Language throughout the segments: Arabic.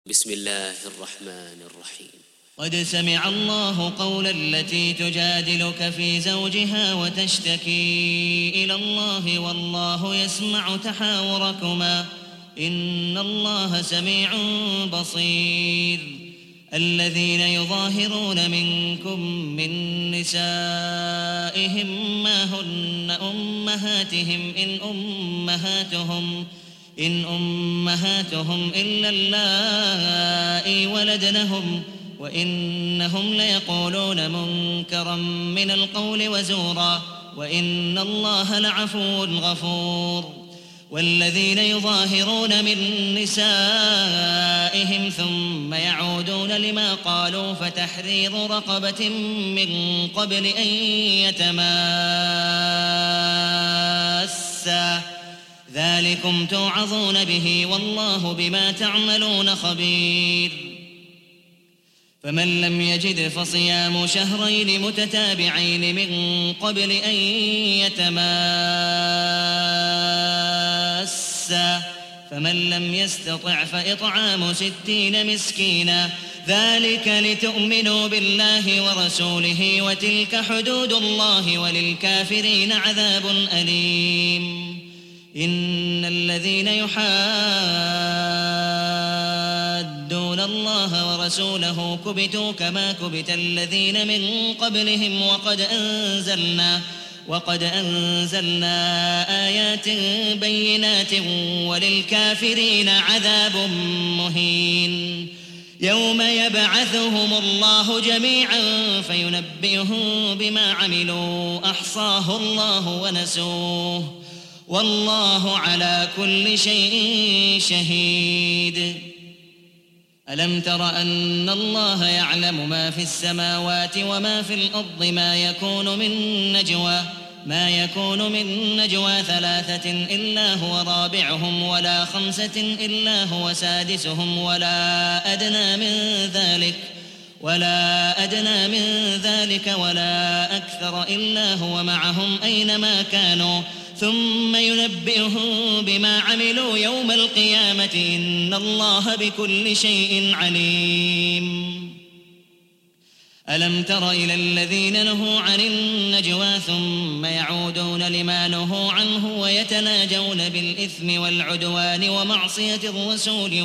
بسم الله الرحمن الرحيم. قد سمع الله قول التي تجادلك في زوجها وتشتكي إلى الله والله يسمع تحاوركما إن الله سميع بصير. الذين يظاهرون منكم من نسائهم ما هن أمهاتهم إن أمهاتهم إلا اللائي ولدنهم وإنهم ليقولون منكرا من القول وزورا وإن الله لعفو غفور. والذين يظاهرون من نسائهم ثم يعودون لما قالوا فتحرير رقبة من قبل أن يتماسا ذلكم توعظون به والله بما تعملون خبير. فمن لم يجد فصيام شهرين متتابعين من قبل أن يتماسا فمن لم يستطع فإطعام 60 مسكينا ذلك لتؤمنوا بالله ورسوله وتلك حدود الله وللكافرين عذاب أليم. إن الذين يحادون الله ورسوله كبتوا كما كبت الذين من قبلهم وقد أنزلنا آيات بينات وللكافرين عذاب مهين. يوم يبعثهم الله جميعا فينبئهم بما عملوا أحصاه الله ونسوه والله على كل شيء شهيد. ألم تر أن الله يعلم ما في السماوات وما في الأرض ما يكون من نجوى 3 إلا هو رابعهم ولا 5 إلا هو سادسهم ولا أدنى من ذلك ولا أكثر إلا هو معهم أينما كانوا ثم ينبئهم بما عملوا يوم القيامة إن الله بكل شيء عليم. ألم تر إلى الذين نهوا عن النجوى ثم يعودون لما نهوا عنه ويتناجون بالإثم والعدوان ومعصية الرسول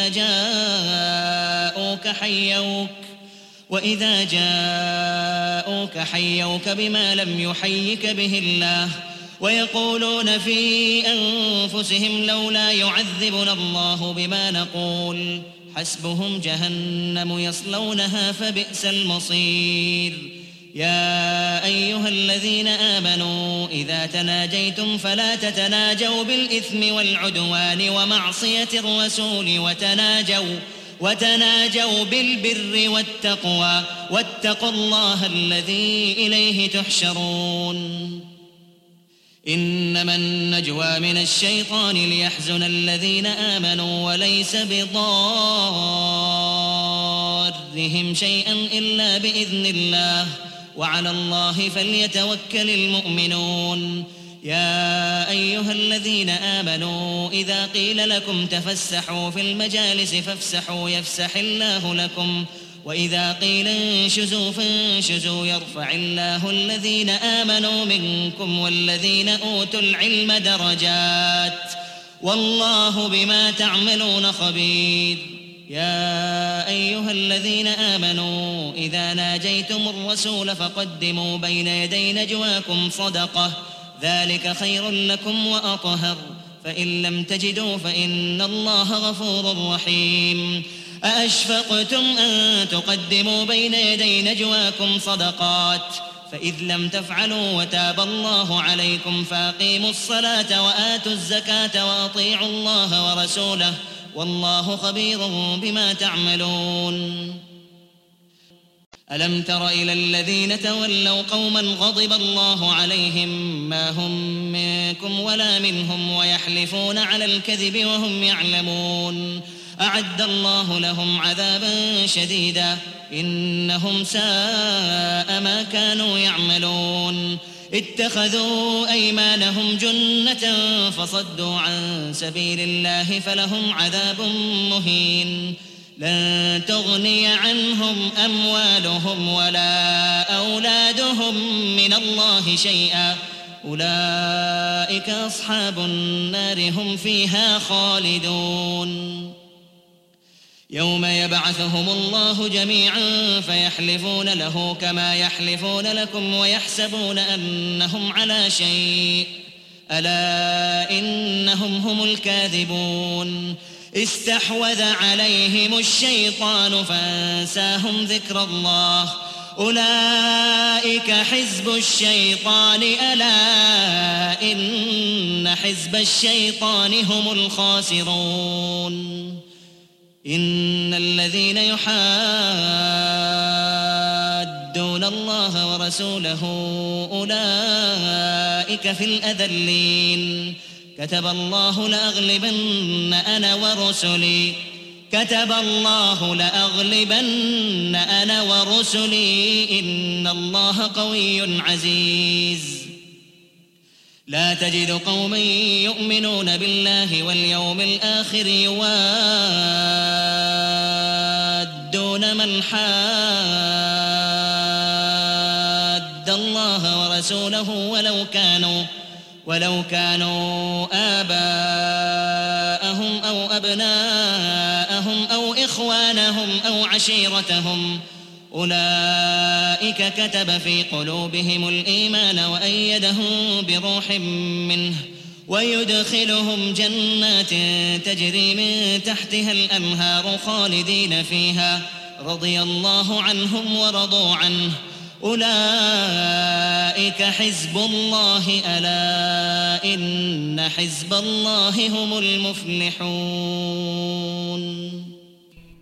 وإذا جاءوك حيوك بما لم يحيك به الله ويقولون في أنفسهم لولا يعذبنا الله بما نقول حسبهم جهنم يصلونها فبئس المصير. يا أيها الذين آمنوا إذا تناجيتم فلا تتناجوا بالإثم والعدوان ومعصية الرسول وتناجوا بالبر والتقوى واتقوا الله الذي إليه تحشرون. إنما النجوى من الشيطان ليحزن الذين آمنوا وليس بضارهم شيئا إلا بإذن الله وعلى الله فليتوكل المؤمنون. يا أيها الذين آمنوا إذا قيل لكم تفسحوا في المجالس فافسحوا يفسح الله لكم وإذا قيل انشزوا فانشزوا يرفع الله الذين آمنوا منكم والذين أوتوا العلم درجات والله بما تعملون خبير. يا أيها الذين آمنوا إذا ناجيتم الرسول فقدموا بين يدي نجواكم صدقة ذلك خير لكم وأطهر فإن لم تجدوا فإن الله غفور رحيم. أأشفقتم أن تقدموا بين يدي نجواكم صدقات فإذ لم تفعلوا وتاب الله عليكم فأقيموا الصلاة وآتوا الزكاة وأطيعوا الله ورسوله والله خبير بما تعملون. ألم تر إلى الذين تولوا قوما غضب الله عليهم ما هم منكم ولا منهم ويحلفون على الكذب وهم يعلمون أعد الله لهم عذابا شديدا إنهم ساء ما كانوا يعملون. اتخذوا أيمانهم جنة فصدوا عن سبيل الله فلهم عذاب مهين. لن تغني عنهم أموالهم ولا أولادهم من الله شيئا أولئك أصحاب النار هم فيها خالدون يوم يبعثهم الله جميعا فيحلفون له كما يحلفون لكم ويحسبون أنهم على شيء ألا إنهم هم الكاذبون استحوذ عليهم الشيطان فانساهم ذكر الله أولئك حزب الشيطان ألا إن حزب الشيطان هم الخاسرون إن الذين يحادون الله ورسوله أولئك في الأذلين كتب الله لأغلبن أنا ورسلي إن الله قوي عزيز لا تجد قوما يؤمنون بالله واليوم الآخر يوادون من حاد الله ورسوله ولو كانوا آباءهم أو أبناءهم أو إخوانهم أو عشيرتهم أولئك كتب في قلوبهم الإيمان وأيدهم بروح منه ويدخلهم جنات تجري من تحتها الأنهار خالدين فيها رضي الله عنهم ورضوا عنه أولئك حزب الله ألا إن حزب الله هم المفلحون